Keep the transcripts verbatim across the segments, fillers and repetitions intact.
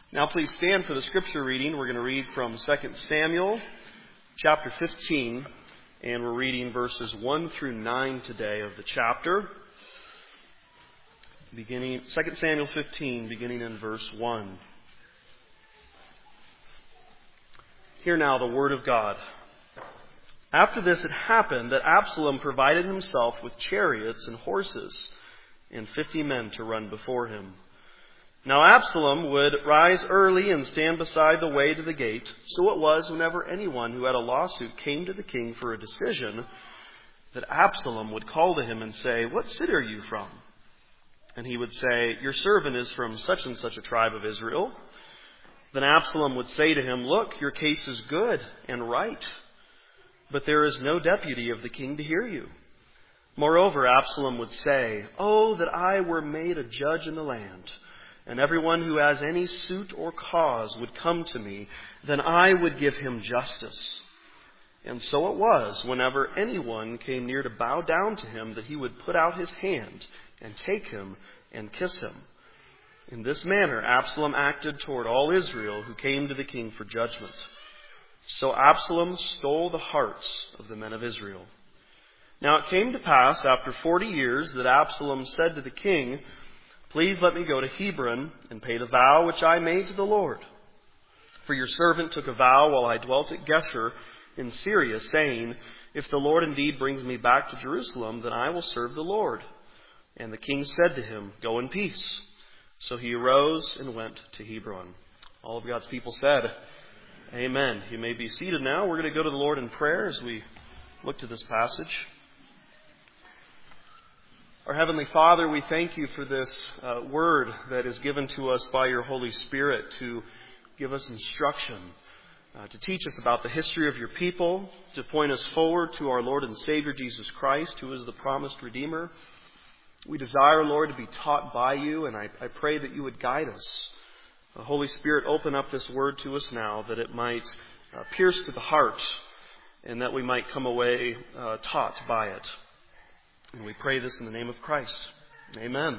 Now please stand for the scripture reading. We're going to read from Second Samuel chapter fifteen, and we're reading verses one through nine today of the chapter. Beginning Second Samuel fifteen, beginning in verse one. Hear now the word of God. After this it happened that Absalom provided himself with chariots and horses and fifty men to run before him. Now Absalom would rise early and stand beside the way to the gate. So it was whenever anyone who had a lawsuit came to the king for a decision, that Absalom would call to him and say, "What city are you from?" And he would say, "Your servant is from such and such a tribe of Israel." Then Absalom would say to him, "Look, your case is good and right, but there is no deputy of the king to hear you." Moreover, Absalom would say, "Oh, that I were made a judge in the land, and everyone who has any suit or cause would come to me, then I would give him justice." And so it was, whenever anyone came near to bow down to him, that he would put out his hand and take him and kiss him. In this manner Absalom acted toward all Israel who came to the king for judgment. So Absalom stole the hearts of the men of Israel. Now it came to pass after forty years that Absalom said to the king, "Please let me go to Hebron and pay the vow which I made to the Lord. For your servant took a vow while I dwelt at Geshur in Syria, saying, 'If the Lord indeed brings me back to Jerusalem, then I will serve the Lord.' And the king said to him, 'Go in peace.' So he arose and went to Hebron." All of God's people said, Amen. You may be seated now. We're going to go to the Lord in prayer as we look to this passage. Our Heavenly Father, we thank you for this uh, word that is given to us by your Holy Spirit to give us instruction, uh, to teach us about the history of your people, to point us forward to our Lord and Savior Jesus Christ, who is the promised Redeemer. We desire, Lord, to be taught by you, and I, I pray that you would guide us. The Holy Spirit, open up this word to us now, that it might uh, pierce to the heart, and that we might come away uh, taught by it. And we pray this in the name of Christ. Amen.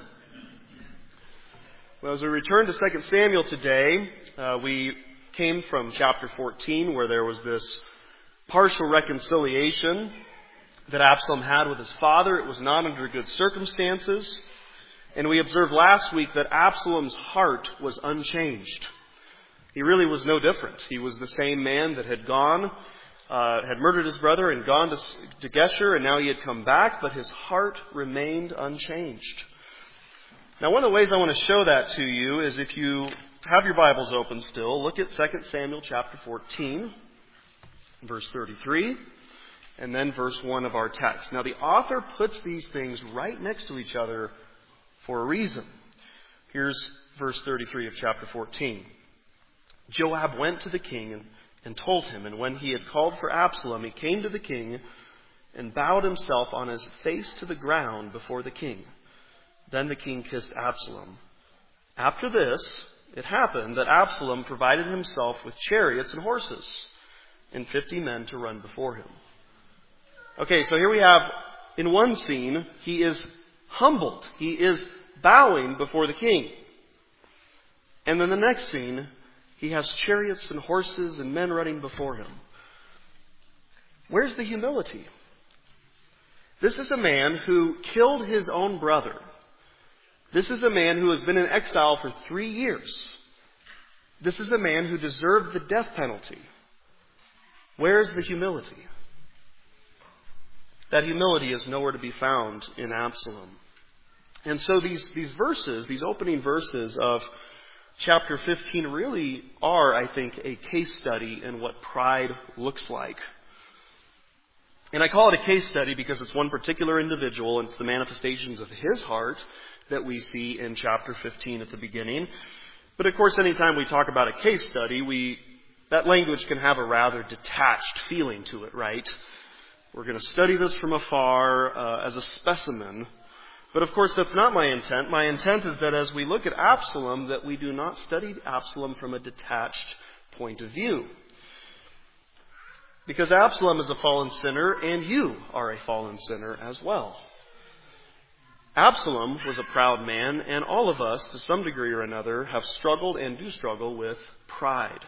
Well, as we return to Second Samuel today, uh, we came from chapter fourteen, where there was this partial reconciliation that Absalom had with his father. It was not under good circumstances. And we observed last week that Absalom's heart was unchanged. He really was no different. He was the same man that had gone Uh, had murdered his brother and gone to, to Geshur, and now he had come back, but his heart remained unchanged. Now, one of the ways I want to show that to you is, if you have your Bibles open still, look at Second Samuel chapter fourteen, verse thirty-three, and then verse one of our text. Now, the author puts these things right next to each other for a reason. Here's verse thirty-three of chapter fourteen. Joab went to the king and and told him, and when he had called for Absalom, he came to the king and bowed himself on his face to the ground before the king. Then the king kissed Absalom. After this, it happened that Absalom provided himself with chariots and horses and fifty men to run before him. Okay, so here we have, in one scene, he is humbled. He is bowing before the king. And then the next scene, he has chariots and horses and men running before him. Where's the humility? This is a man who killed his own brother. This is a man who has been in exile for three years. This is a man who deserved the death penalty. Where's the humility? That humility is nowhere to be found in Absalom. And so these, these verses, these opening verses of chapter fifteen really are, I think, a case study in what pride looks like. And I call it a case study because it's one particular individual, and it's the manifestations of his heart that we see in chapter fifteen at the beginning. But of course, anytime we talk about a case study, we that language can have a rather detached feeling to it, right? We're going to study this from afar uh, as a specimen. But of course, that's not my intent. My intent is that as we look at Absalom, that we do not study Absalom from a detached point of view. Because Absalom is a fallen sinner, and you are a fallen sinner as well. Absalom was a proud man, and all of us, to some degree or another, have struggled and do struggle with pride.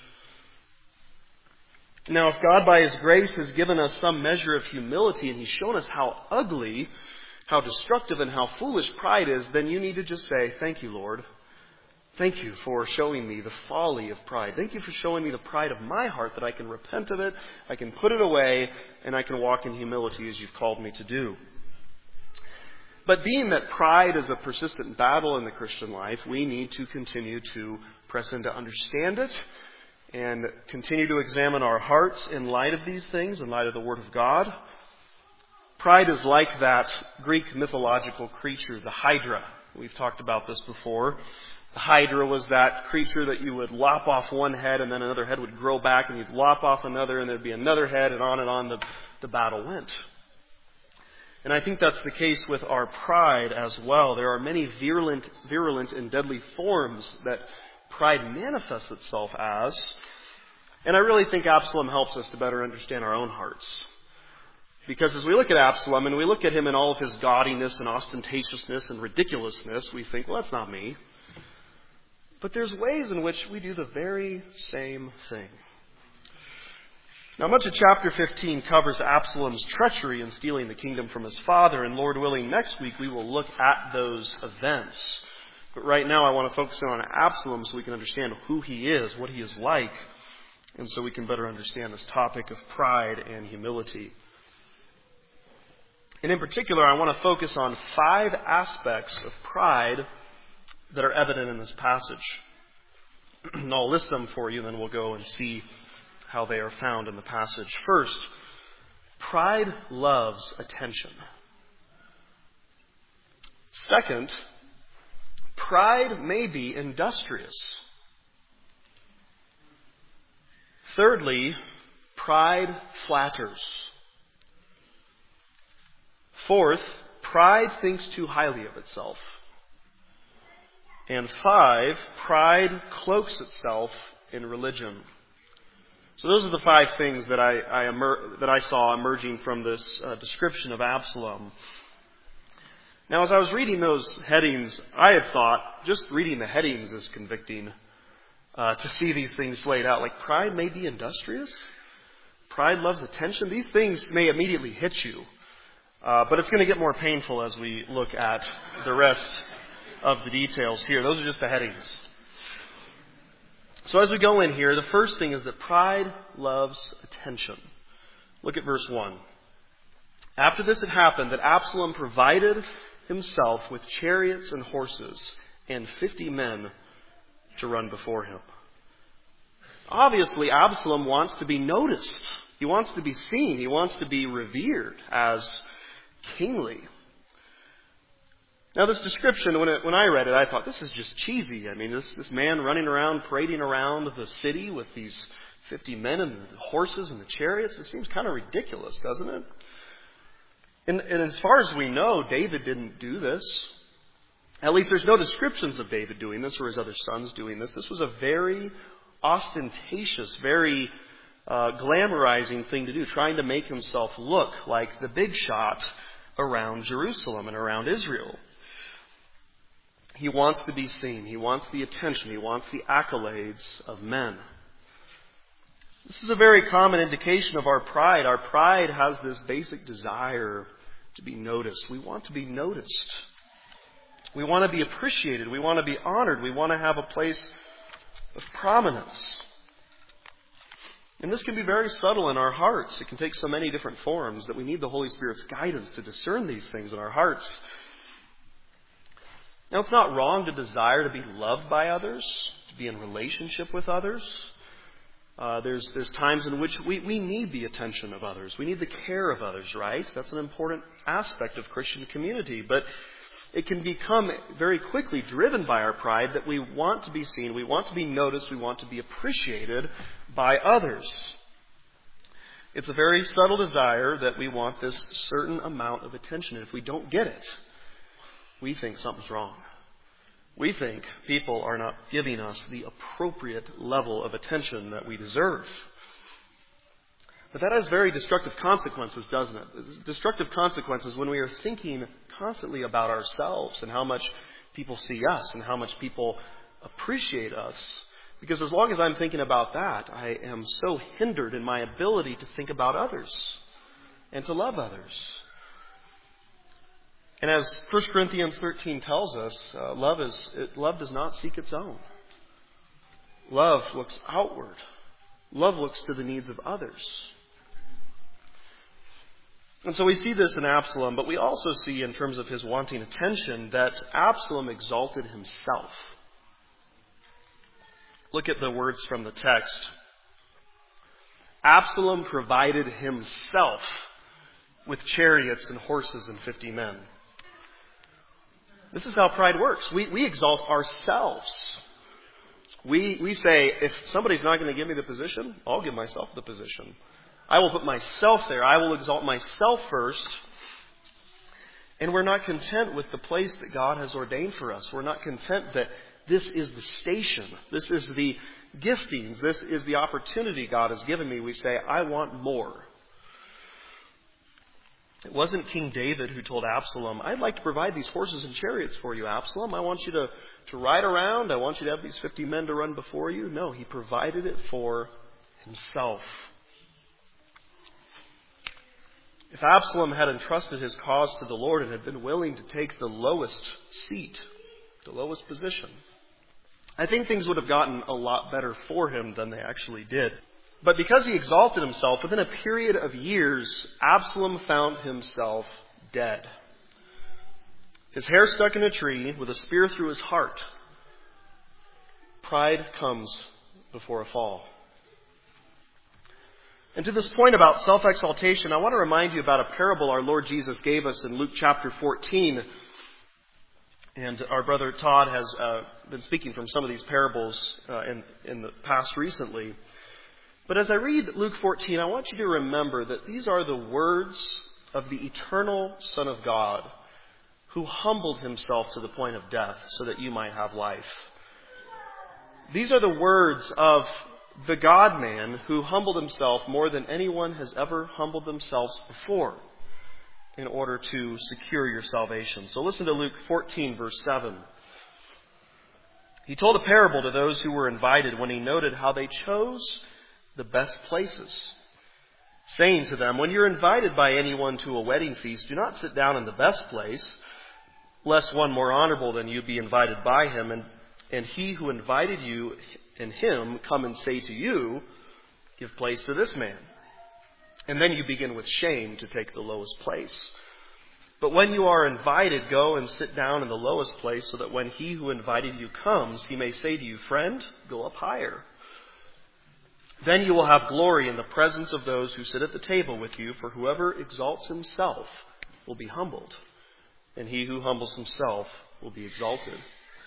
Now, if God, by His grace, has given us some measure of humility, and He's shown us how ugly, how destructive, and how foolish pride is, then you need to just say, "Thank you, Lord. Thank you for showing me the folly of pride. Thank you for showing me the pride of my heart, that I can repent of it, I can put it away, and I can walk in humility as You've called me to do." But being that pride is a persistent battle in the Christian life, we need to continue to press in to understand it and continue to examine our hearts in light of these things, in light of the Word of God. Pride is like that Greek mythological creature, the Hydra. We've talked about this before. The Hydra was that creature that you would lop off one head and then another head would grow back, and you'd lop off another and there'd be another head, and on and on the, the battle went. And I think that's the case with our pride as well. There are many virulent, virulent and deadly forms that pride manifests itself as. And I really think Absalom helps us to better understand our own hearts. Because as we look at Absalom and we look at him in all of his gaudiness and ostentatiousness and ridiculousness, we think, well, that's not me. But there's ways in which we do the very same thing. Now, much of chapter fifteen covers Absalom's treachery in stealing the kingdom from his father, and Lord willing, next week we will look at those events. But right now I want to focus on Absalom so we can understand who he is, what he is like, and so we can better understand this topic of pride and humility. And in particular, I want to focus on five aspects of pride that are evident in this passage. And I'll list them for you, and then we'll go and see how they are found in the passage. First, pride loves attention. Second, pride may be industrious. Thirdly, pride flatters. Fourth, pride thinks too highly of itself. And five, pride cloaks itself in religion. So those are the five things that I, I emer- that I saw emerging from this uh, description of Absalom. Now, as I was reading those headings, I had thought, just reading the headings is convicting uh, to see these things laid out. Like, pride may be industrious. Pride loves attention. These things may immediately hit you. Uh, but it's going to get more painful as we look at the rest of the details here. Those are just the headings. So as we go in here, the first thing is that pride loves attention. Look at verse one. After this had happened, that Absalom provided himself with chariots and horses and fifty men to run before him. Obviously, Absalom wants to be noticed. He wants to be seen. He wants to be revered as kingly. Now, this description, when, it, when I read it, I thought, this is just cheesy. I mean, this, this man running around, parading around the city with these fifty men and the horses and the chariots, it seems kind of ridiculous, doesn't it? And, and as far as we know, David didn't do this. At least there's no descriptions of David doing this or his other sons doing this. This was a very ostentatious, very uh, glamorizing thing to do, trying to make himself look like the big shot around Jerusalem and around Israel. He wants to be seen. He wants the attention. He wants the accolades of men. This is a very common indication of our pride. Our pride has this basic desire to be noticed. We want to be noticed. We want to be appreciated. We want to be honored. We want to have a place of prominence. And this can be very subtle in our hearts. It can take so many different forms that we need the Holy Spirit's guidance to discern these things in our hearts. Now, it's not wrong to desire to be loved by others, to be in relationship with others. Uh, there's there's times in which we, we need the attention of others. We need the care of others, right? That's an important aspect of Christian community. But it can become very quickly driven by our pride that we want to be seen, we want to be noticed, we want to be appreciated by others. It's a very subtle desire that we want this certain amount of attention. And if we don't get it, we think something's wrong. We think people are not giving us the appropriate level of attention that we deserve. But that has very destructive consequences, doesn't it? It's destructive consequences when we are thinking constantly about ourselves and how much people see us and how much people appreciate us. Because as long as I'm thinking about that, I am so hindered in my ability to think about others and to love others. And as First Corinthians thirteen tells us, uh, love is it, love does not seek its own. Love looks outward. Love looks to the needs of others. And so we see this in Absalom, but we also see in terms of his wanting attention that Absalom exalted himself. Look at the words from the text. Absalom provided himself with chariots and horses and fifty men. This is how pride works. We, we exalt ourselves. We, we say, if somebody's not going to give me the position, I'll give myself the position. I will put myself there. I will exalt myself first. And we're not content with the place that God has ordained for us. We're not content that this is the station. This is the giftings. This is the opportunity God has given me. We say, I want more. It wasn't King David who told Absalom, I'd like to provide these horses and chariots for you, Absalom. I want you to, to ride around. I want you to have these fifty men to run before you. No, he provided it for himself. If Absalom had entrusted his cause to the Lord and had been willing to take the lowest seat, the lowest position, I think things would have gotten a lot better for him than they actually did. But because he exalted himself, within a period of years, Absalom found himself dead. His hair stuck in a tree with a spear through his heart. Pride comes before a fall. And to this point about self-exaltation, I want to remind you about a parable our Lord Jesus gave us in Luke chapter fourteen. And our brother Todd has uh, been speaking from some of these parables uh, in, in the past recently. But as I read Luke fourteen, I want you to remember that these are the words of the eternal Son of God who humbled himself to the point of death so that you might have life. These are the words of the God-man who humbled himself more than anyone has ever humbled themselves before in order to secure your salvation. So listen to Luke fourteen, verse seven. He told a parable to those who were invited when he noted how they chose the best places, saying to them, when you're invited by anyone to a wedding feast, do not sit down in the best place, lest one more honorable than you be invited by him, and, and he who invited you and him come and say to you, give place to this man. And then you begin with shame to take the lowest place. But when you are invited, go and sit down in the lowest place, so that when he who invited you comes, he may say to you, friend, go up higher. Then you will have glory in the presence of those who sit at the table with you, for whoever exalts himself will be humbled, and he who humbles himself will be exalted.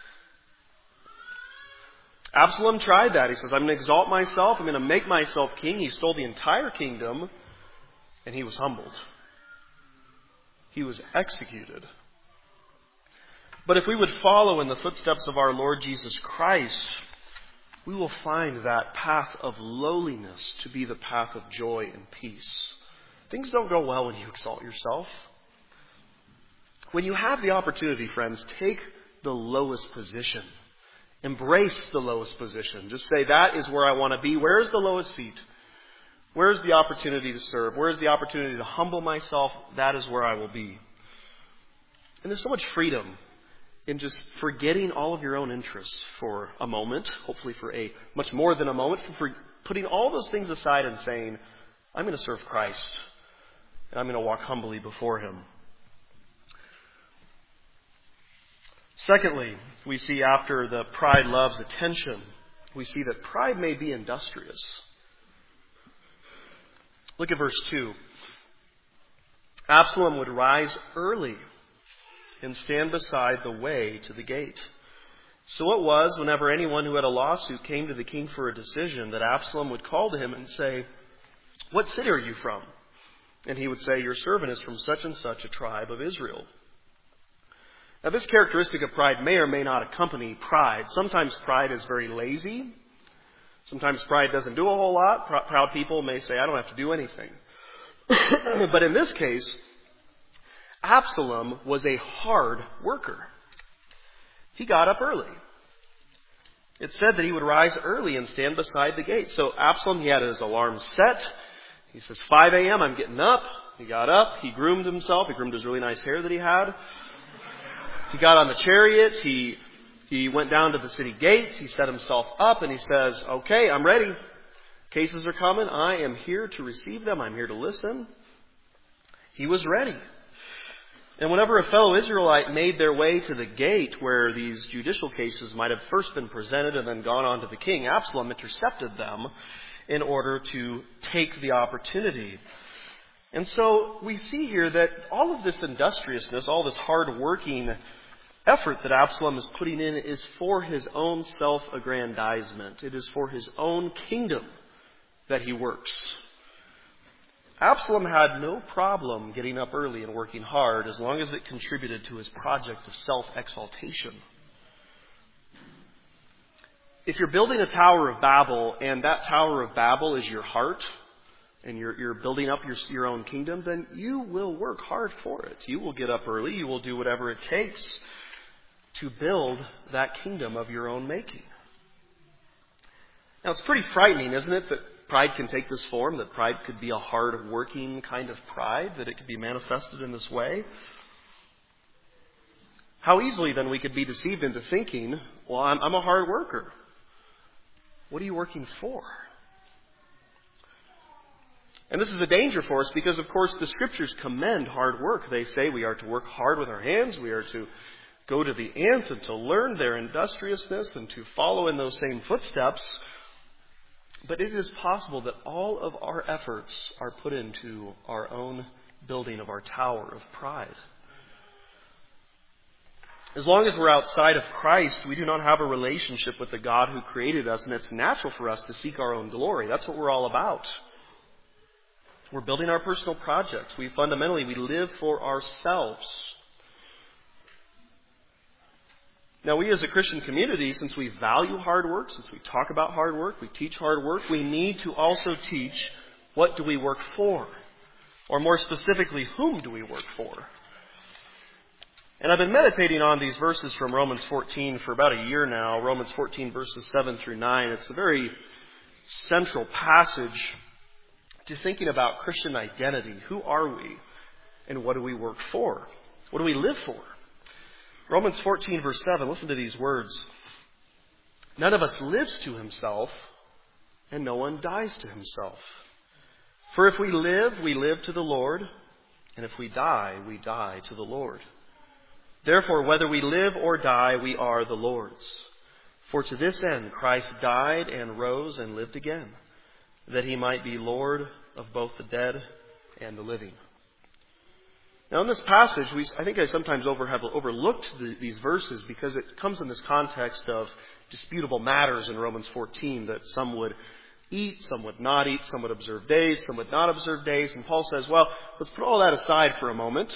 Absalom tried that. He says, I'm going to exalt myself. I'm going to make myself king. He stole the entire kingdom, and he was humbled. He was executed. But if we would follow in the footsteps of our Lord Jesus Christ, we will find that path of lowliness to be the path of joy and peace. Things don't go well when you exalt yourself. When you have the opportunity, friends, take the lowest position. Embrace the lowest position. Just say, that is where I want to be. Where is the lowest seat? Where is the opportunity to serve? Where is the opportunity to humble myself? That is where I will be. And there's so much freedom in just forgetting all of your own interests for a moment, hopefully for a much more than a moment, for putting all those things aside and saying, I'm going to serve Christ, and I'm going to walk humbly before him. Secondly, we see after the pride loves attention, we see that pride may be industrious. Look at verse two. Absalom would rise early and stand beside the way to the gate. So it was, whenever anyone who had a lawsuit came to the king for a decision, that Absalom would call to him and say, what city are you from? And he would say, your servant is from such and such a tribe of Israel. Now, this characteristic of pride may or may not accompany pride. Sometimes pride is very lazy. Sometimes pride doesn't do a whole lot. Pr- proud people may say, I don't have to do anything. But in this case, Absalom was a hard worker. He got up early. It said that he would rise early and stand beside the gate. So Absalom, he had his alarm set. He says, five a.m., I'm getting up. He got up. He groomed himself. He groomed his really nice hair that he had. He got on the chariot. He he went down to the city gates. He set himself up and he says, okay, I'm ready. Cases are coming. I am here to receive them. I'm here to listen. He was ready. And whenever a fellow Israelite made their way to the gate where these judicial cases might have first been presented and then gone on to the king, Absalom intercepted them in order to take the opportunity. And so we see here that all of this industriousness, all this hard-working effort that Absalom is putting in is for his own self-aggrandizement. It is for his own kingdom that he works. Absalom had no problem getting up early and working hard as long as it contributed to his project of self-exaltation. If you're building a Tower of Babel and that Tower of Babel is your heart and you're, you're building up your, your own kingdom, then you will work hard for it. You will get up early. You will do whatever it takes to build that kingdom of your own making. Now, it's pretty frightening, isn't it, that pride can take this form, that pride could be a hard-working kind of pride, that it could be manifested in this way. How easily, then, we could be deceived into thinking, well, I'm, I'm a hard worker. What are you working for? And this is a danger for us because, of course, the Scriptures commend hard work. They say we are to work hard with our hands, we are to go to the ant and to learn their industriousness and to follow in those same footsteps. But it is possible that all of our efforts are put into our own building of our tower of pride. As long as we're outside of Christ, we do not have a relationship with the God who created us, and it's natural for us to seek our own glory. That's what we're all about. We're building our personal projects. We fundamentally, we live for ourselves. Now, we as a Christian community, since we value hard work, since we talk about hard work, we teach hard work, we need to also teach what do we work for? Or more specifically, whom do we work for? And I've been meditating on these verses from Romans fourteen for about a year now. Romans fourteen verses seven through nine. It's a very central passage to thinking about Christian identity. Who are we? And what do we work for? What do we live for? Romans fourteen verse seven, listen to these words. None of us lives to himself, and no one dies to himself. For if we live, we live to the Lord, and if we die, we die to the Lord. Therefore, whether we live or die, we are the Lord's. For to this end Christ died and rose and lived again, that he might be Lord of both the dead and the living. Now, in this passage, we, I think I sometimes over, have overlooked the, these verses because it comes in this context of disputable matters in Romans fourteen, that some would eat, some would not eat, some would observe days, some would not observe days. And Paul says, well, let's put all that aside for a moment.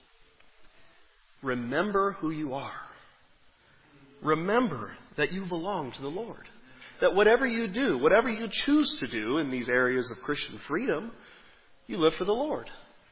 Remember who you are. Remember that you belong to the Lord. That whatever you do, whatever you choose to do in these areas of Christian freedom, you live for the Lord.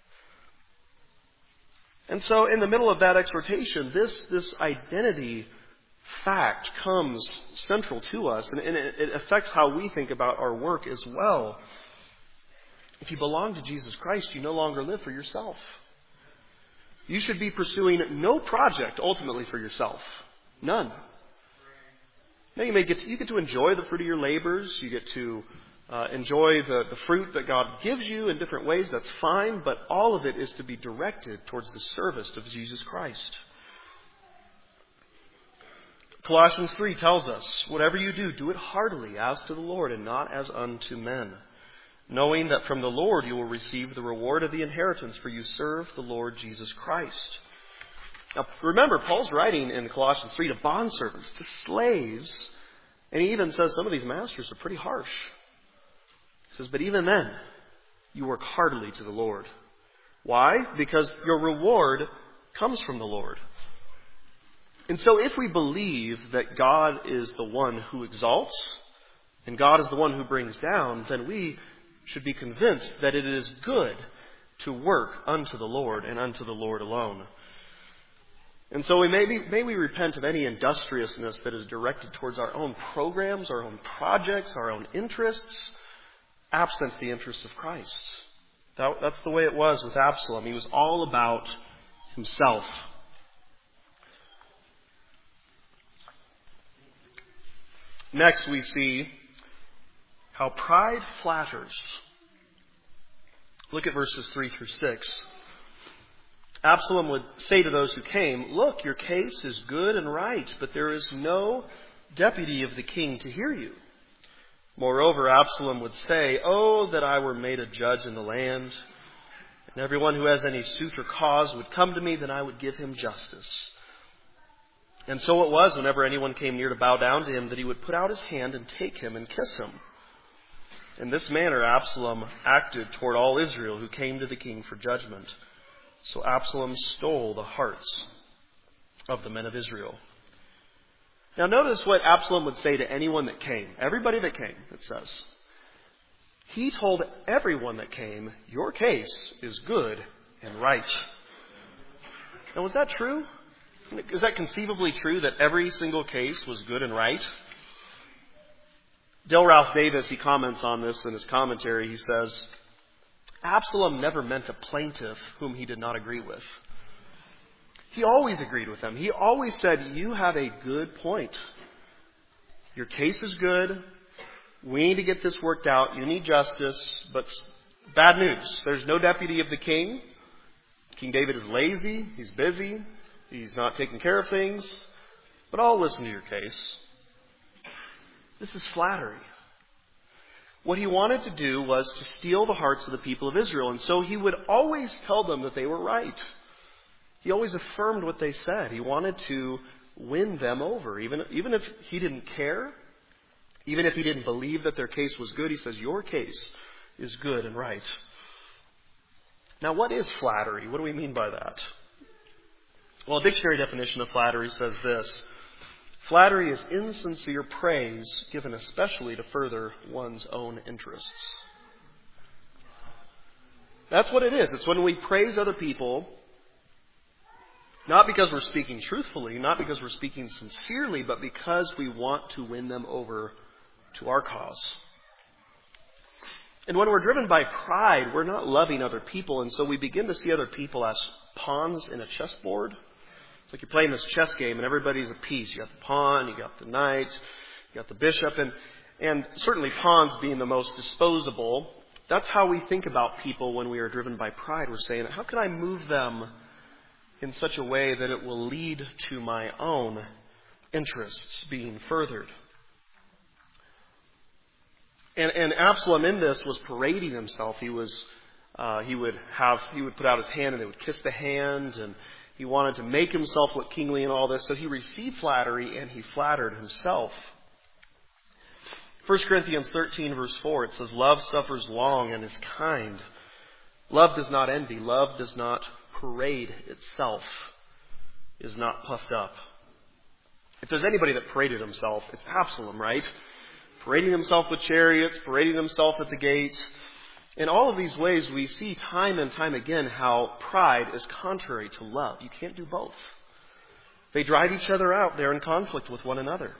And so in the middle of that exhortation, this, this identity fact comes central to us, and, and it, it affects how we think about our work as well. If you belong to Jesus Christ, you no longer live for yourself. You should be pursuing no project ultimately for yourself. None. Now you may get to, you get to enjoy the fruit of your labors. You get to uh, enjoy the, the fruit that God gives you in different ways. That's fine, but all of it is to be directed towards the service of Jesus Christ. Colossians three tells us, whatever you do, do it heartily as to the Lord and not as unto men, knowing that from the Lord you will receive the reward of the inheritance, for you serve the Lord Jesus Christ. Now, remember, Paul's writing in Colossians three to bondservants, to slaves, and he even says some of these masters are pretty harsh. He says, but even then, you work heartily to the Lord. Why? Because your reward comes from the Lord. And so if we believe that God is the one who exalts, and God is the one who brings down, then we should be convinced that it is good to work unto the Lord and unto the Lord alone. And so we may, be, may we repent of any industriousness that is directed towards our own programs, our own projects, our own interests, absent the interests of Christ. That, that's the way it was with Absalom. He was all about himself. Next we see how pride flatters. Look at verses three through six. Absalom would say to those who came, "Look, your case is good and right, but there is no deputy of the king to hear you." Moreover, Absalom would say, "Oh, that I were made a judge in the land, and everyone who has any suit or cause would come to me, then I would give him justice." And so it was, whenever anyone came near to bow down to him, that he would put out his hand and take him and kiss him. In this manner, Absalom acted toward all Israel who came to the king for judgment. So Absalom stole the hearts of the men of Israel. Now notice what Absalom would say to anyone that came. Everybody that came, it says. He told everyone that came, "Your case is good and right." Now was that true? Is that conceivably true that every single case was good and right? Dale Ralph Davis, he comments on this in his commentary. He says, Absalom never meant a plaintiff whom he did not agree with. He always agreed with them. He always said, "You have a good point. Your case is good. We need to get this worked out. You need justice." But bad news. There's no deputy of the king. King David is lazy. He's busy. He's not taking care of things. But I'll listen to your case. This is flattery. What he wanted to do was to steal the hearts of the people of Israel. And so he would always tell them that they were right. He always affirmed what they said. He wanted to win them over. Even, even if he didn't care, even if he didn't believe that their case was good, he says, "Your case is good and right." Now, what is flattery? What do we mean by that? Well, a dictionary definition of flattery says this: flattery is insincere praise given especially to further one's own interests. That's what it is. It's when we praise other people, not because we're speaking truthfully, not because we're speaking sincerely, but because we want to win them over to our cause. And when we're driven by pride, we're not loving other people, and so we begin to see other people as pawns in a chessboard. It's like you're playing this chess game and everybody's a piece. You got the pawn, you got the knight, you got the bishop, and, and certainly pawns being the most disposable. That's how we think about people when we are driven by pride. We're saying, how can I move them in such a way that it will lead to my own interests being furthered? And, and Absalom in this was parading himself. He was, uh, he would have, he would put out his hand and they would kiss the hand, and he wanted to make himself look kingly and all this. So he received flattery and he flattered himself. First Corinthians thirteen verse four, it says, "Love suffers long and is kind. Love does not envy. Love does not parade itself, is not puffed up." If there's anybody that paraded himself, it's Absalom, right? Parading himself with chariots, parading himself at the gates. In all of these ways, we see time and time again how pride is contrary to love. You can't do both. They drive each other out. They're in conflict with one another.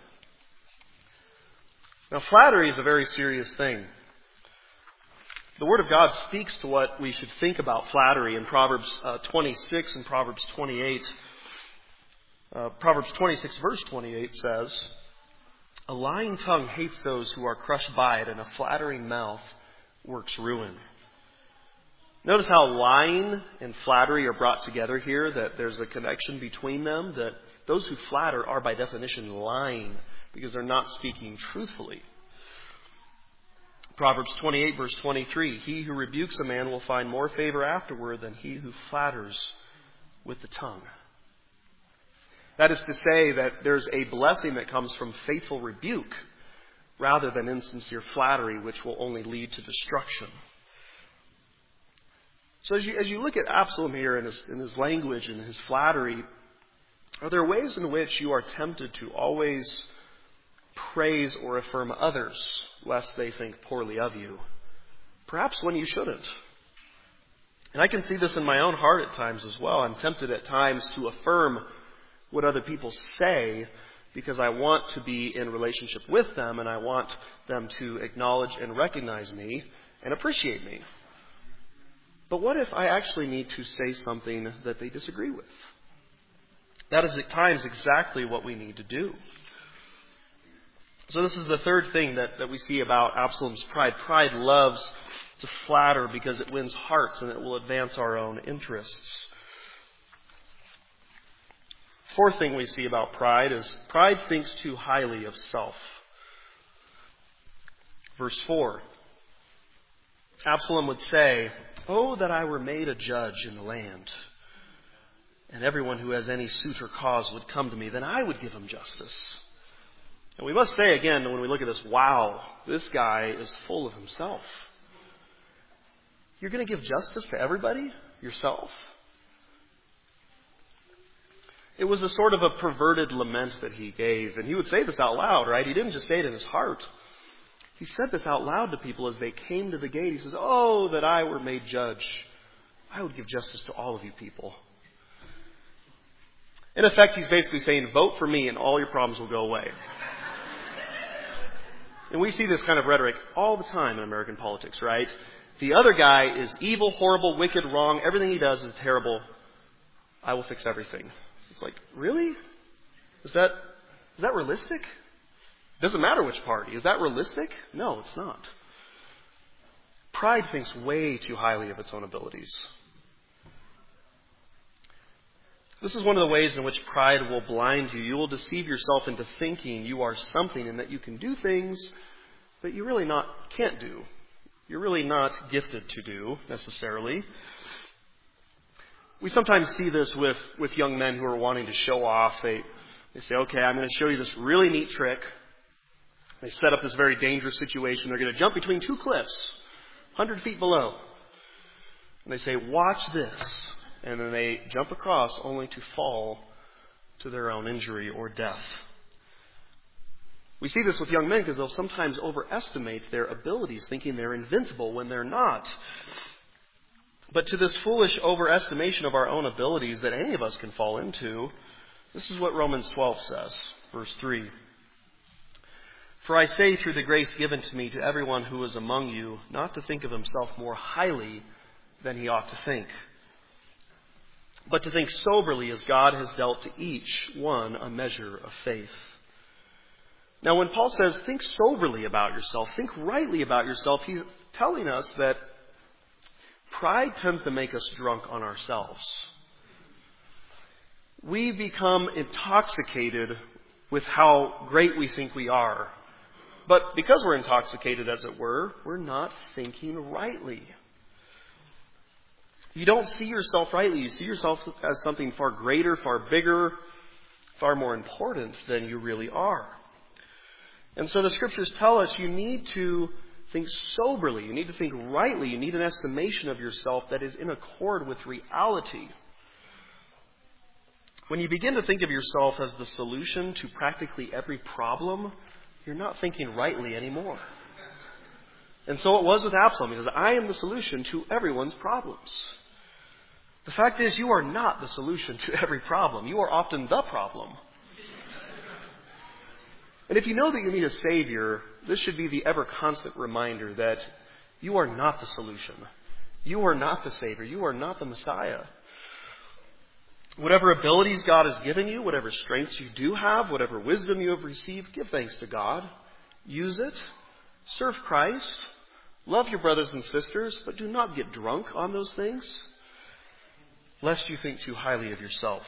Now, flattery is a very serious thing. The Word of God speaks to what we should think about flattery in Proverbs uh, twenty-six and Proverbs twenty-eight. Uh, Proverbs twenty-six verse twenty-eight says, "A lying tongue hates those who are crushed by it, and a flattering mouth works ruin." Notice how lying and flattery are brought together here, that there's a connection between them, that those who flatter are by definition lying because they're not speaking truthfully. Proverbs twenty-eight verse twenty-three, "He who rebukes a man will find more favor afterward than he who flatters with the tongue." That is to say that there's a blessing that comes from faithful rebuke rather than insincere flattery, which will only lead to destruction. So as you, as you look at Absalom here in his, in his language and his flattery, are there ways in which you are tempted to always praise or affirm others lest they think poorly of you, perhaps when you shouldn't. And I can see this in my own heart at times as well. I'm tempted at times to affirm what other people say because I want to be in relationship with them and I want them to acknowledge and recognize me and appreciate me. But what if I actually need to say something that they disagree with? That is at times exactly what we need to do. So this is the third thing that, that we see about Absalom's pride. Pride loves to flatter because it wins hearts and it will advance our own interests. Fourth thing we see about pride is pride thinks too highly of self. Verse four. Absalom would say, "Oh, that I were made a judge in the land, and everyone who has any suit or cause would come to me, then I would give him justice." And we must say again, when we look at this, wow, this guy is full of himself. You're going to give justice to everybody? Yourself? It was a sort of a perverted lament that he gave. And he would say this out loud, right? He didn't just say it in his heart. He said this out loud to people as they came to the gate. He says, "Oh, that I were made judge. I would give justice to all of you people." In effect, he's basically saying, vote for me and all your problems will go away. And we see this kind of rhetoric all the time in American politics, right? The other guy is evil, horrible, wicked, wrong. Everything he does is terrible. I will fix everything. It's like, really? Is that is that realistic? It doesn't matter which party. Is that realistic? No, it's not. Pride thinks way too highly of its own abilities. This is one of the ways in which pride will blind you. You will deceive yourself into thinking you are something and that you can do things that you really not can't do. You're really not gifted to do necessarily. We sometimes see this with, with young men who are wanting to show off. They, they say, okay, I'm going to show you this really neat trick. They set up this very dangerous situation. They're going to jump between two cliffs, one hundred feet below. And they say, watch this. And then they jump across only to fall to their own injury or death. We see this with young men because they'll sometimes overestimate their abilities, thinking they're invincible when they're not. But to this foolish overestimation of our own abilities that any of us can fall into, this is what Romans twelve says, verse three. "For I say through the grace given to me to everyone who is among you, not to think of himself more highly than he ought to think, but to think soberly as God has dealt to each one a measure of faith." Now, when Paul says, think soberly about yourself, think rightly about yourself, he's telling us that pride tends to make us drunk on ourselves. We become intoxicated with how great we think we are. But because we're intoxicated, as it were, we're not thinking rightly. You don't see yourself rightly. You see yourself as something far greater, far bigger, far more important than you really are. And so the Scriptures tell us you need to think soberly. You need to think rightly. You need an estimation of yourself that is in accord with reality. When you begin to think of yourself as the solution to practically every problem, you're not thinking rightly anymore. And so it was with Absalom. He says, I am the solution to everyone's problems. The fact is, you are not the solution to every problem. You are often the problem. And if you know that you need a Savior, this should be the ever-constant reminder that you are not the solution. You are not the Savior. You are not the Messiah. Whatever abilities God has given you, whatever strengths you do have, whatever wisdom you have received, give thanks to God. Use it. Serve Christ. Love your brothers and sisters, but do not get drunk on those things, lest you think too highly of yourself.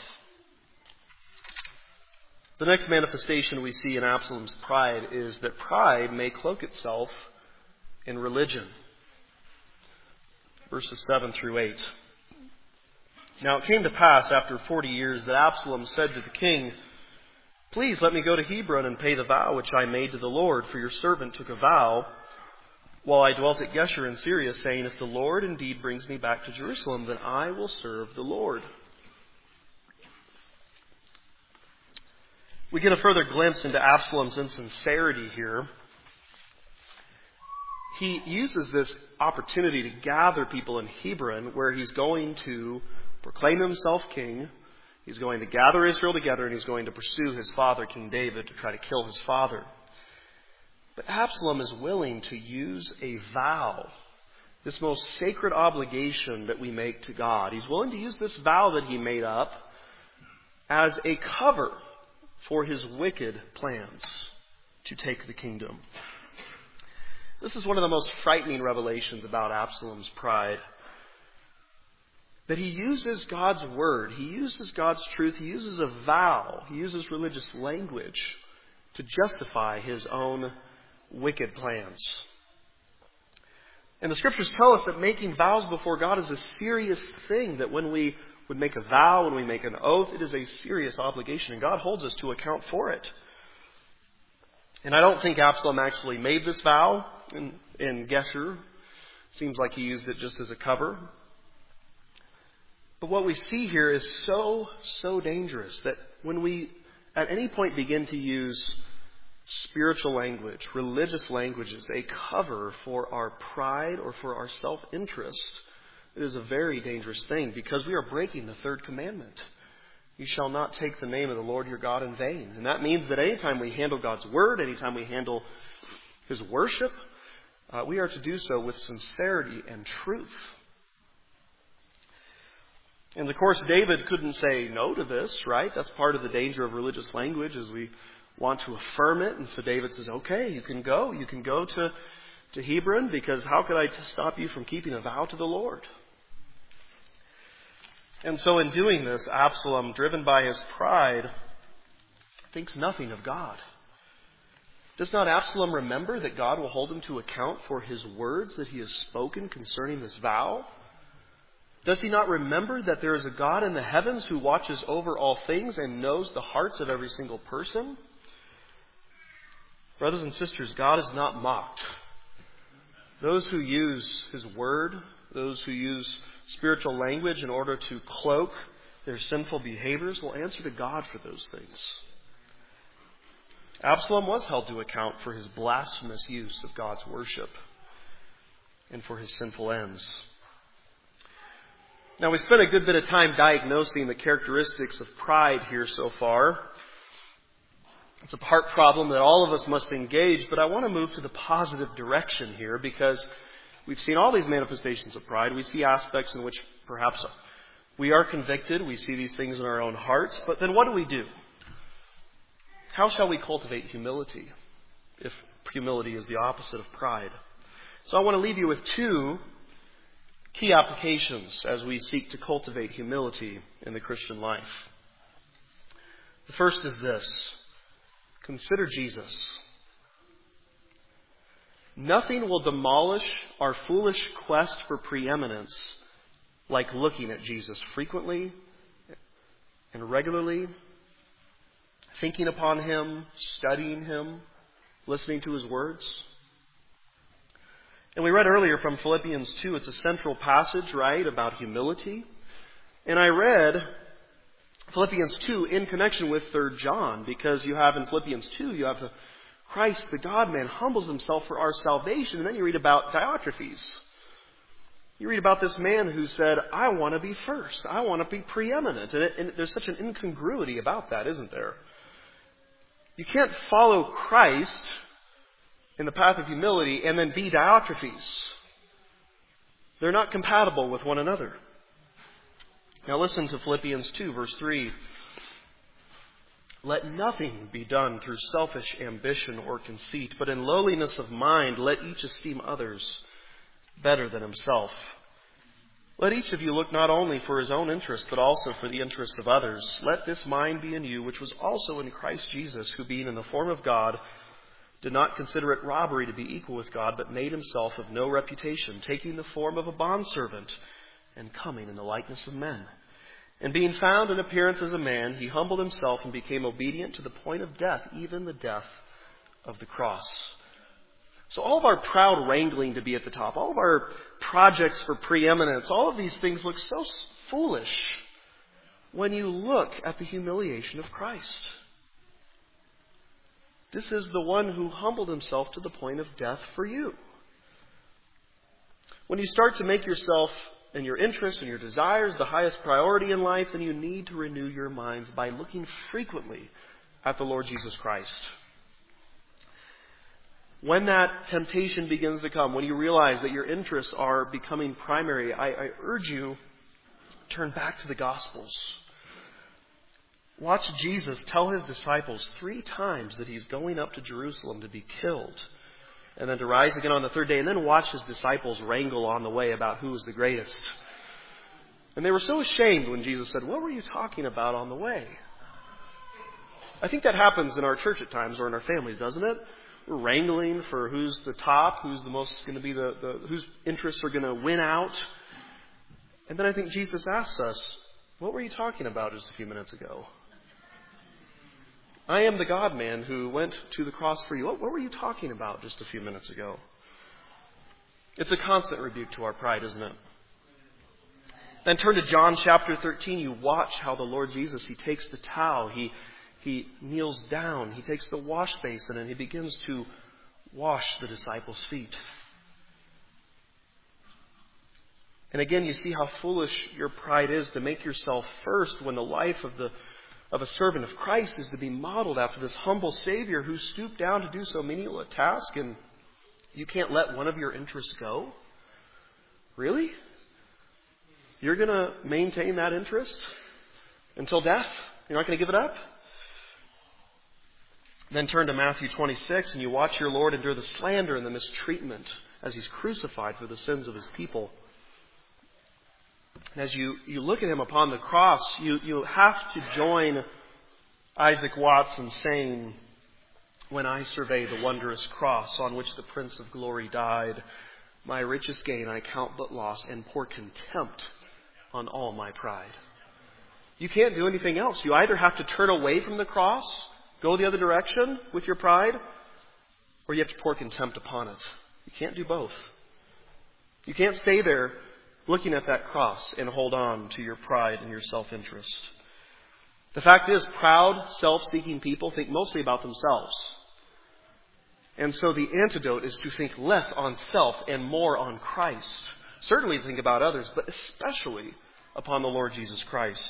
The next manifestation we see in Absalom's pride is that pride may cloak itself in religion. Verses seven through eight. Now it came to pass after forty years that Absalom said to the king, Please let me go to Hebron and pay the vow which I made to the Lord, for your servant took a vow while I dwelt at Geshur in Syria, saying, If the Lord indeed brings me back to Jerusalem, then I will serve the Lord. We get a further glimpse into Absalom's insincerity here. he uses this opportunity to gather people in Hebron where he's going to proclaim himself king. He's going to gather Israel together, and he's going to pursue his father, King David, to try to kill his father. But Absalom is willing to use a vow, this most sacred obligation that we make to God. He's willing to use this vow that he made up as a cover for his wicked plans to take the kingdom. This is one of the most frightening revelations about Absalom's pride. That he uses God's word, he uses God's truth, he uses a vow, he uses religious language to justify his own wicked plans. And the scriptures tell us that making vows before God is a serious thing, that when we would make a vow, when we make an oath, it is a serious obligation, and God holds us to account for it. And I don't think Absalom actually made this vow in, in Geshur. Seems like he used it just as a cover. But what we see here is so, so dangerous that when we at any point begin to use spiritual language, religious language as a cover for our pride or for our self-interest, it is a very dangerous thing because we are breaking the third commandment. You shall not take the name of the Lord your God in vain. And that means that anytime we handle God's word, anytime we handle his worship, uh, we are to do so with sincerity and truth. And of course, David couldn't say no to this, right? That's part of the danger of religious language, is we want to affirm it. And so David says, okay, you can go. You can go to, to Hebron, because how could I stop you from keeping a vow to the Lord? And so in doing this, Absalom, driven by his pride, thinks nothing of God. Does not Absalom remember that God will hold him to account for his words that he has spoken concerning this vow? Does he not remember that there is a God in the heavens who watches over all things and knows the hearts of every single person? Brothers and sisters, God is not mocked. Those who use his word, those who use spiritual language in order to cloak their sinful behaviors, will answer to God for those things. Absalom was held to account for his blasphemous use of God's worship and for his sinful ends. Now, we spent a good bit of time diagnosing the characteristics of pride here so far. It's a heart problem that all of us must engage, but I want to move to the positive direction here, because we've seen all these manifestations of pride. We see aspects in which perhaps we are convicted. We see these things in our own hearts. But then what do we do? How shall we cultivate humility if humility is the opposite of pride? So I want to leave you with two key applications as we seek to cultivate humility in the Christian life. The first is this: consider Jesus. Nothing will demolish our foolish quest for preeminence like looking at Jesus frequently and regularly, thinking upon him, studying him, listening to his words. And we read earlier from Philippians two, it's a central passage, right, about humility. And I read Philippians two in connection with Third John, because you have in Philippians two, you have the Christ, the God-man, humbles himself for our salvation. And then you read about Diotrephes. You read about this man who said, I want to be first. I want to be preeminent. And, it, and there's such an incongruity about that, isn't there? You can't follow Christ in the path of humility and then be Diotrephes. They're not compatible with one another. Now listen to Philippians two, verse three. Let nothing be done through selfish ambition or conceit, but in lowliness of mind let each esteem others better than himself. Let each of you look not only for his own interest, but also for the interests of others. Let this mind be in you, which was also in Christ Jesus, who being in the form of God, did not consider it robbery to be equal with God, but made himself of no reputation, taking the form of a bondservant and coming in the likeness of men. And being found in appearance as a man, he humbled himself and became obedient to the point of death, even the death of the cross. So all of our proud wrangling to be at the top, all of our projects for preeminence, all of these things look so foolish when you look at the humiliation of Christ. This is the one who humbled himself to the point of death for you. When you start to make yourself and your interests and your desires the highest priority in life, then you need to renew your minds by looking frequently at the Lord Jesus Christ. When that temptation begins to come, when you realize that your interests are becoming primary, I, I urge you, turn back to the Gospels. Watch Jesus tell his disciples three times that he's going up to Jerusalem to be killed and then to rise again on the third day, and then watch his disciples wrangle on the way about who is the greatest. And they were so ashamed when Jesus said, "What were you talking about on the way?" I think that happens in our church at times, or in our families, doesn't it? We're wrangling for who's the top, who's the most going to be the, the whose interests are going to win out. And then I think Jesus asks us, "What were you talking about just a few minutes ago? I am the God-man who went to the cross for you. What, what were you talking about just a few minutes ago?" It's a constant rebuke to our pride, isn't it? Then turn to John chapter thirteen. You watch how the Lord Jesus, he takes the towel, he He kneels down, he takes the wash basin, and he begins to wash the disciples' feet. And again, you see how foolish your pride is to make yourself first when the life of the of a servant of Christ is to be modeled after this humble Savior who stooped down to do so menial a task, and you can't let one of your interests go? Really? You're going to maintain that interest until death? You're not going to give it up? Then turn to Matthew twenty-six, and you watch your Lord endure the slander and the mistreatment as he's crucified for the sins of his people. And as you, you look at him upon the cross, you, you have to join Isaac Watts in saying, "When I survey the wondrous cross on which the Prince of Glory died, my richest gain I count but loss, and pour contempt on all my pride." You can't do anything else. You either have to turn away from the cross, go the other direction with your pride, or you have to pour contempt upon it. You can't do both. You can't stay there looking at that cross and hold on to your pride and your self-interest. The fact is, proud, self-seeking people think mostly about themselves. And so the antidote is to think less on self and more on Christ. Certainly think about others, but especially upon the Lord Jesus Christ.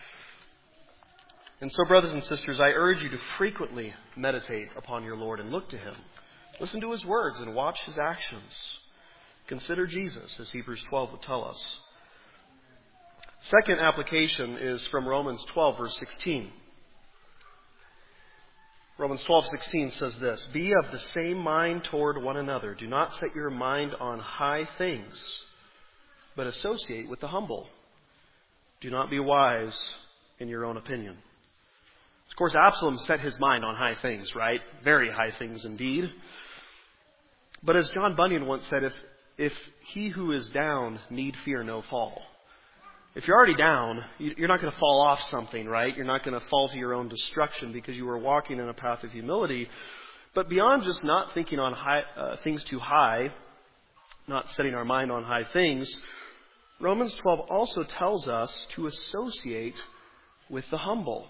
And so, brothers and sisters, I urge you to frequently meditate upon your Lord and look to him. Listen to his words and watch his actions. Consider Jesus, as Hebrews twelve would tell us. Second application is from Romans twelve, verse sixteen. Romans twelve, sixteen says this: "Be of the same mind toward one another. Do not set your mind on high things, but associate with the humble. Do not be wise in your own opinion." Of course, Absalom set his mind on high things, right? Very high things indeed. But as John Bunyan once said, if, if he who is down need fear no fall. If you're already down, you're not going to fall off something, right? You're not going to fall to your own destruction because you were walking in a path of humility. But beyond just not thinking on high, uh, things too high, not setting our mind on high things, Romans twelve also tells us to associate with the humble.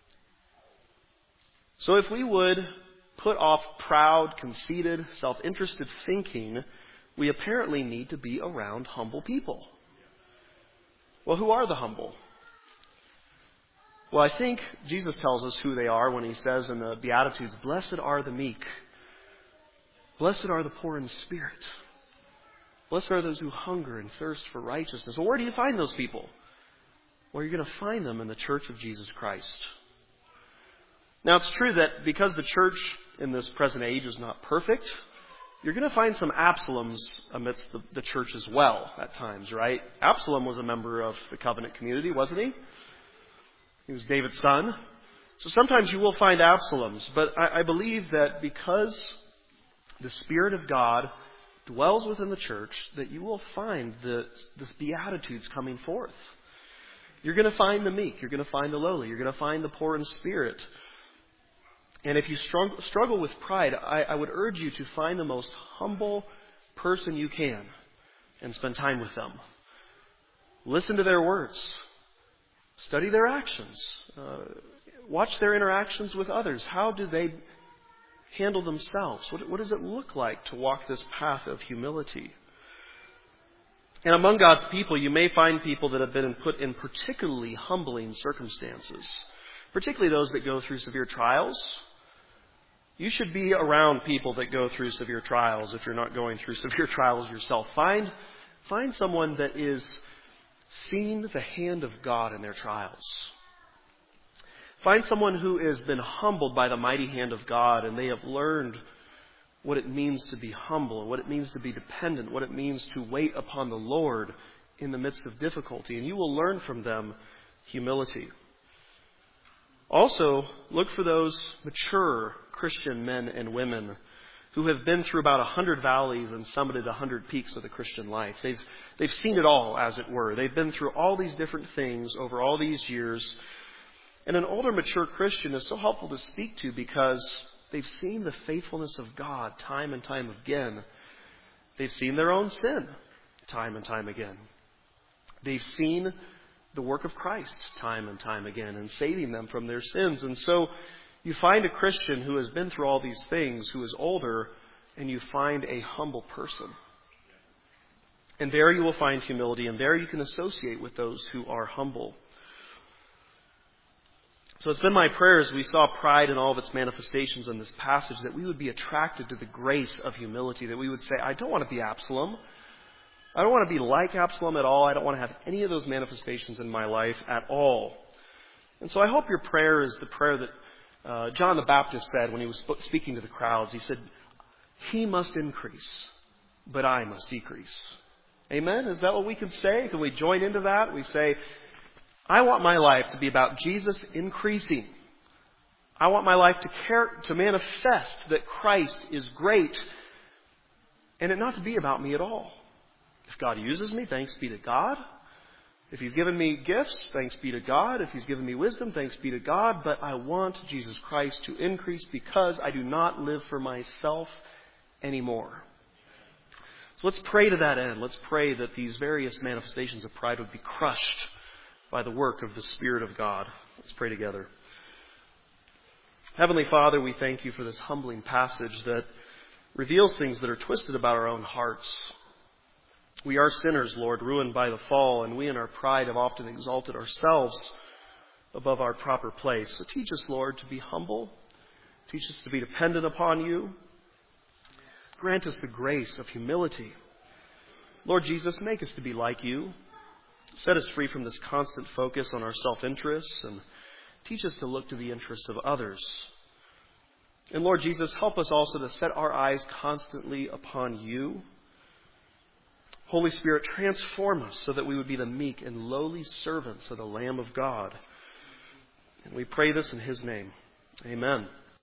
So if we would put off proud, conceited, self-interested thinking, we apparently need to be around humble people. Well, who are the humble? Well, I think Jesus tells us who they are when he says in the Beatitudes, "Blessed are the meek. Blessed are the poor in spirit. Blessed are those who hunger and thirst for righteousness." Well, where do you find those people? Well, you're going to find them in the church of Jesus Christ. Now, it's true that because the church in this present age is not perfect, you're going to find some Absaloms amidst the, the church as well at times, right? Absalom was a member of the covenant community, wasn't he? He was David's son. So sometimes you will find Absaloms, but I, I believe that because the Spirit of God dwells within the church, that you will find the, the Beatitudes coming forth. You're going to find the meek. You're going to find the lowly. You're going to find the poor in spirit. And if you struggle, struggle with pride, I, I would urge you to find the most humble person you can and spend time with them. Listen to their words. Study their actions. Uh, watch their interactions with others. How do they handle themselves? What, what does it look like to walk this path of humility? And among God's people, you may find people that have been put in particularly humbling circumstances, particularly those that go through severe trials. You should be around people that go through severe trials if you're not going through severe trials yourself. Find, find someone that is seeing the hand of God in their trials. Find someone who has been humbled by the mighty hand of God, and they have learned what it means to be humble, and what it means to be dependent, what it means to wait upon the Lord in the midst of difficulty. And you will learn from them humility. Also, look for those mature Christian men and women who have been through about a hundred valleys and summited a hundred peaks of the Christian life. They've, they've seen it all, as it were. They've been through all these different things over all these years. And an older, mature Christian is so helpful to speak to because they've seen the faithfulness of God time and time again. They've seen their own sin time and time again. They've seen the work of Christ time and time again in saving them from their sins. And so you find a Christian who has been through all these things, who is older, and you find a humble person. And there you will find humility, and there you can associate with those who are humble. So it's been my prayer as we saw pride in all of its manifestations in this passage that we would be attracted to the grace of humility, that we would say, I don't want to be Absalom. I don't want to be like Absalom at all. I don't want to have any of those manifestations in my life at all. And so I hope your prayer is the prayer that uh, John the Baptist said when he was speaking to the crowds. He said, he must increase, but I must decrease. Amen? Is that what we can say? Can we join into that? We say, I want my life to be about Jesus increasing. I want my life to care, to manifest that Christ is great, and it not to be about me at all. If God uses me, thanks be to God. If He's given me gifts, thanks be to God. If He's given me wisdom, thanks be to God. But I want Jesus Christ to increase because I do not live for myself anymore. So let's pray to that end. Let's pray that these various manifestations of pride would be crushed by the work of the Spirit of God. Let's pray together. Heavenly Father, we thank You for this humbling passage that reveals things that are twisted about our own hearts. We are sinners, Lord, ruined by the fall, and we in our pride have often exalted ourselves above our proper place. So teach us, Lord, to be humble. Teach us to be dependent upon You. Grant us the grace of humility. Lord Jesus, make us to be like You. Set us free from this constant focus on our self-interests and teach us to look to the interests of others. And Lord Jesus, help us also to set our eyes constantly upon You. Holy Spirit, transform us so that we would be the meek and lowly servants of the Lamb of God. And we pray this in His name. Amen.